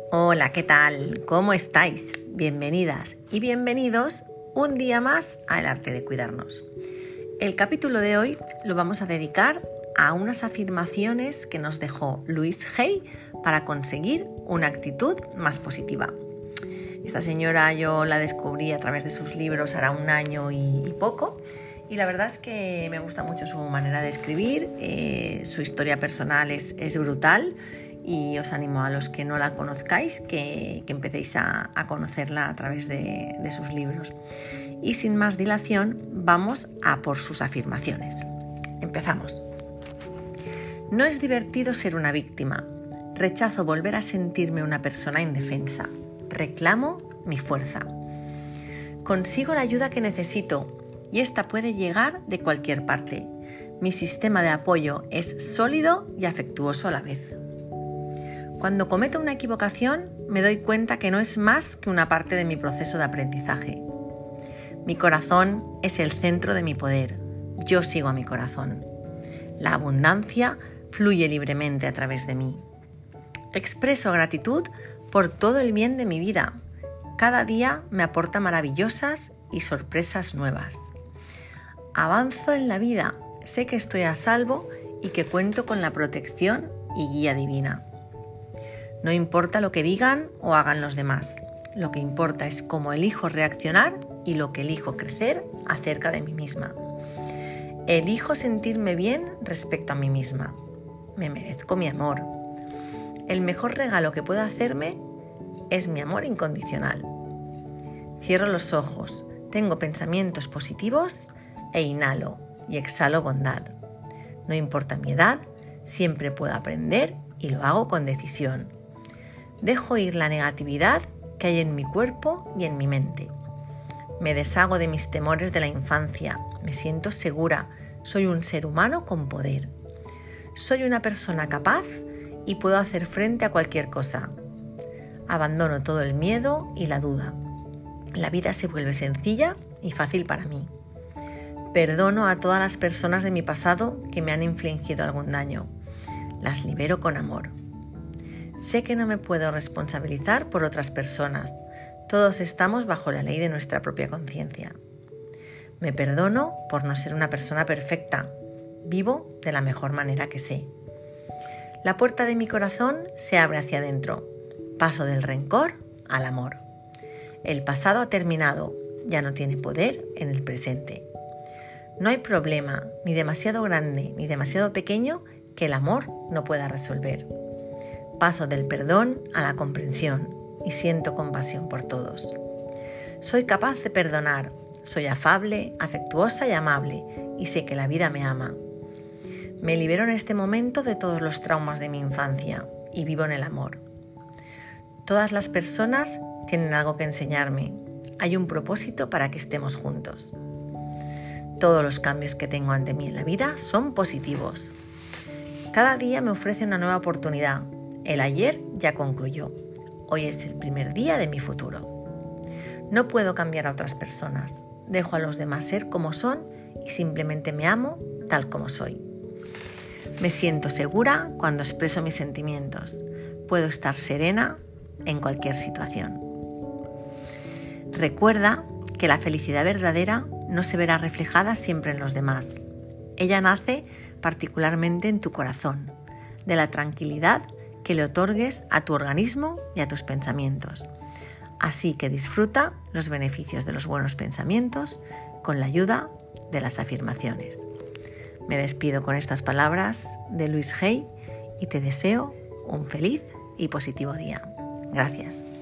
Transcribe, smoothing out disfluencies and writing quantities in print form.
Hola, ¿qué tal? ¿Cómo estáis? Bienvenidas y bienvenidos un día más a El Arte de Cuidarnos. El capítulo de hoy lo vamos a dedicar a unas afirmaciones que nos dejó Louise Hay para conseguir una actitud más positiva. Esta señora yo la descubrí a través de sus libros hará un año y poco, y la verdad es que me gusta mucho su manera de escribir, su historia personal es brutal. Y os animo a los que no la conozcáis que empecéis a conocerla a través de sus libros. Y sin más dilación, vamos a por sus afirmaciones. Empezamos. No es divertido ser una víctima. Rechazo volver a sentirme una persona indefensa. Reclamo mi fuerza. Consigo la ayuda que necesito y esta puede llegar de cualquier parte. Mi sistema de apoyo es sólido y afectuoso a la vez. Cuando cometo una equivocación, me doy cuenta que no es más que una parte de mi proceso de aprendizaje. Mi corazón es el centro de mi poder. Yo sigo a mi corazón. La abundancia fluye libremente a través de mí. Expreso gratitud por todo el bien de mi vida. Cada día me aporta maravillosas y sorpresas nuevas. Avanzo en la vida. Sé que estoy a salvo y que cuento con la protección y guía divina. No importa lo que digan o hagan los demás. Lo que importa es cómo elijo reaccionar y lo que elijo crecer acerca de mí misma. Elijo sentirme bien respecto a mí misma. Me merezco mi amor. El mejor regalo que puedo hacerme es mi amor incondicional. Cierro los ojos, tengo pensamientos positivos e inhalo y exhalo bondad. No importa mi edad, siempre puedo aprender y lo hago con decisión. Dejo ir la negatividad que hay en mi cuerpo y en mi mente. Me deshago de mis temores de la infancia. Me siento segura. Soy un ser humano con poder. Soy una persona capaz y puedo hacer frente a cualquier cosa. Abandono todo el miedo y la duda. La vida se vuelve sencilla y fácil para mí. Perdono a todas las personas de mi pasado que me han infligido algún daño. Las libero con amor. Sé que no me puedo responsabilizar por otras personas. Todos estamos bajo la ley de nuestra propia conciencia. Me perdono por no ser una persona perfecta. Vivo de la mejor manera que sé. La puerta de mi corazón se abre hacia adentro. Paso del rencor al amor. El pasado ha terminado. Ya no tiene poder en el presente. No hay problema, ni demasiado grande ni demasiado pequeño, que el amor no pueda resolver. Paso del perdón a la comprensión y siento compasión por todos. Soy capaz de perdonar, soy afable, afectuosa y amable y sé que la vida me ama. Me libero en este momento de todos los traumas de mi infancia y vivo en el amor. Todas las personas tienen algo que enseñarme. Hay un propósito para que estemos juntos. Todos los cambios que tengo ante mí en la vida son positivos. Cada día me ofrece una nueva oportunidad. El ayer ya concluyó. Hoy es el primer día de mi futuro. No puedo cambiar a otras personas. Dejo a los demás ser como son y simplemente me amo tal como soy. Me siento segura cuando expreso mis sentimientos. Puedo estar serena en cualquier situación. Recuerda que la felicidad verdadera no se verá reflejada siempre en los demás. Ella nace particularmente en tu corazón, de la tranquilidad que le otorgues a tu organismo y a tus pensamientos. Así que disfruta los beneficios de los buenos pensamientos con la ayuda de las afirmaciones. Me despido con estas palabras de Louise Hay y te deseo un feliz y positivo día. Gracias.